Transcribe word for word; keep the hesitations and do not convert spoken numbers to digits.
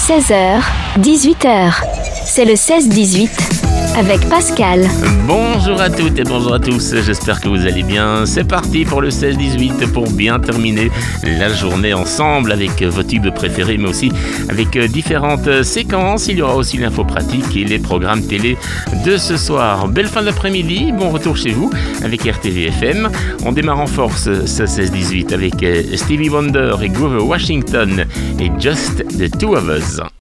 seize heures, dix-huit heures. C'est le seize dix-huit avec Pascal. Bonjour à toutes et bonjour à tous, j'espère que vous allez bien. C'est parti pour le seize dix-huit pour bien terminer la journée ensemble avec vos tubes préférés, mais aussi avec différentes séquences. Il y aura aussi l'info pratique et les programmes télé de ce soir. Belle fin d'après-midi, bon retour chez vous avec R T V F M. On démarre en force ce seize dix-huit avec Stevie Wonder et Grover Washington et Just the Two of Us.